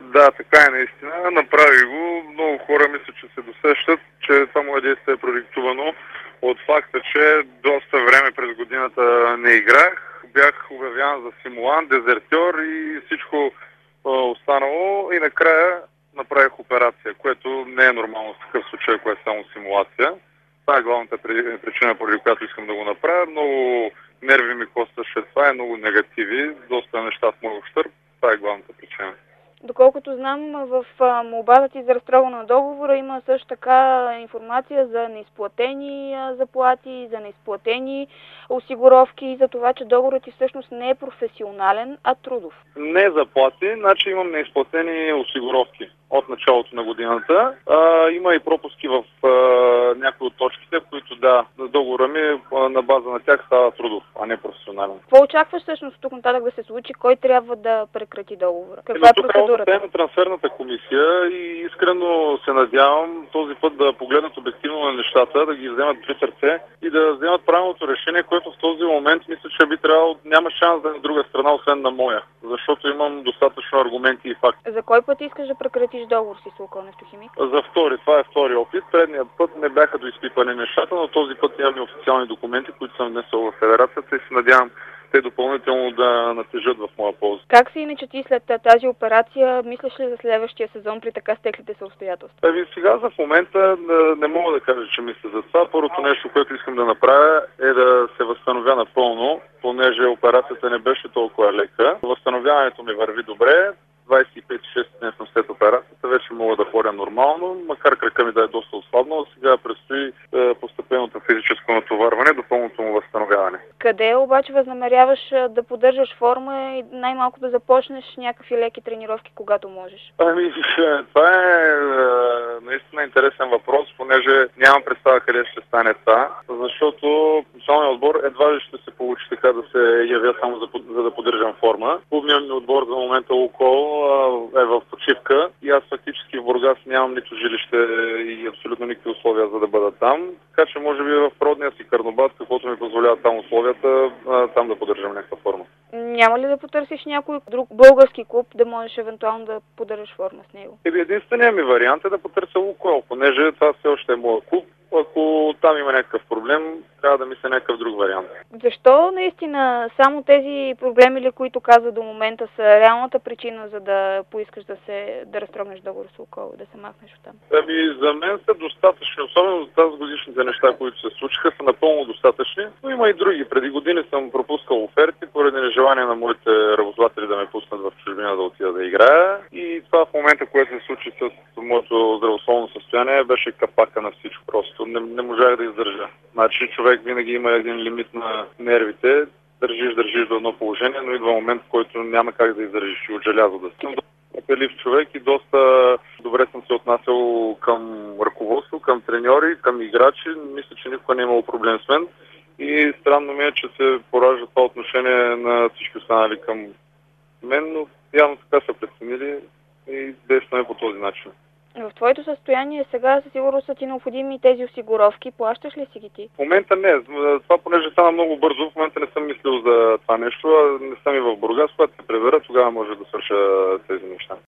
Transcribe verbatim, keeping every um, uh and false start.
Да, така е наистина. Направи го. Много хора мисля, че се досещат, че това мое действие е продиктувано от факта, че доста време през годината не играх. Бях обявяван за симулант, дезертьор и всичко останало. И накрая направих операция, което не е нормално в такъв случай, ако е само симулация. Това е главната причина, поради която искам да го направя. Много нерви ми костваше това, е много негативи, доста неща в моя ущърб. Това е главната причина. Доколкото знам, в молбата ти за разтрогване на договора има също така информация за неизплатени заплати, за неизплатени осигуровки и за това, че договорът ти всъщност не е професионален, а трудов. Не заплати, значи имам неизплатени осигуровки от началото на годината. А, има и пропуски в а, някои от точките, в които да, договора ми а, на база на тях става трудов, а не професионален. Какво очакваш всъщност тук нататък да се случи? Кой трябва да прекрати договора? Каква е процедурата? Тук е трансферната комисия и искрено се надявам този път да погледнат обективно на нещата, да ги вземат при сърце и да вземат правилното решение, което в този момент мисля, че би трябвало, няма шанс да е на друга страна, освен на моя, защото имам достатъчно аргументи и факти. За кой път искаш да прекратиш договор си с Лукойл Нефтохимик? За втори. Това е втори опит. Предният път не бяха доизпипани нещата, но този път имаме официални документи, които съм внесъл в федерацията и се надявам те допълнително да натежат в моя полза. Как си иначе ти след тази операция, мислиш ли за следващия сезон при така стеклите се обстоятелства? Ами сега за в момента не, не мога да кажа, че мисля за това. Първото нещо, което искам да направя е да се възстановя напълно, понеже операцията не беше толкова лека. Възстановяването ми върви добре. двадесет и пет шест дни след операцията вече мога да ходя нормално, макар крака ми да е доста ослабнал. Сега предстои е, постепенното физическо натоварване до пълното му възстановяване. Къде обаче възнамеряваш да поддържаш форма и най-малко да започнеш някакви леки тренировки, когато можеш? Ами, това е, е наистина интересен въпрос, понеже нямам представа къде ще стане това, защото националният отбор едва ли ще се получи така да се явя само за, за да поддържам форма. Клубният ми отбор за момента Лукойл е в почивка и аз фактически в Бургас нямам нито жилище и абсолютно никакви условия за да бъда там. Така че може би в родния си Карнобат, каквото ми позволяват там условията, там да поддържам някаква форма. Няма ли да потърсиш някой друг български клуб, да можеш евентуално да поддържаш форма с него? Единственият ми вариант е да потърся Лукойл, понеже това все още е моят клуб. Ако там има някакъв проблем, трябва да мисля някакъв друг вариант. Защо наистина само тези проблеми, ли, които каза до момента, са реалната причина, за да поискаш да се да разтрогнеш договор с Лукойл, да се махнеш оттам? Ами, за мен са достатъчни, особено за тази годишните неща, които се случиха, са напълно достатъчни, но има и други. Преди години съм пропускал оферти, поради нежелание на моите работодатели да ме пуснат в чужбина да отида да играя. И това в момента, което се случи с моето здравословно състояние, беше капака на всичко. Просто не, не можах да издържа. Значи човек винаги има един лимит на нервите, държиш, държиш до едно положение, но идва момент, в който няма как да издържиш и от желязо да си. Пелив човек и доста добре съм се отнасял към ръководство, към треньори, към играчи. Мисля, че никога не е имало проблем с мен. И странно ми е, че се поражда това отношение на всички останали към мен, но явно така са преценили и действаме по този начин. В твоето състояние сега със сигурност са ти необходими тези осигуровки. Плащаш ли си ги ти? В момента не. Това понеже стана много бързо, в момента не съм мислил за това нещо, а не съм и в Бургас. Когато се пребера, тогава може да свърша тези неща.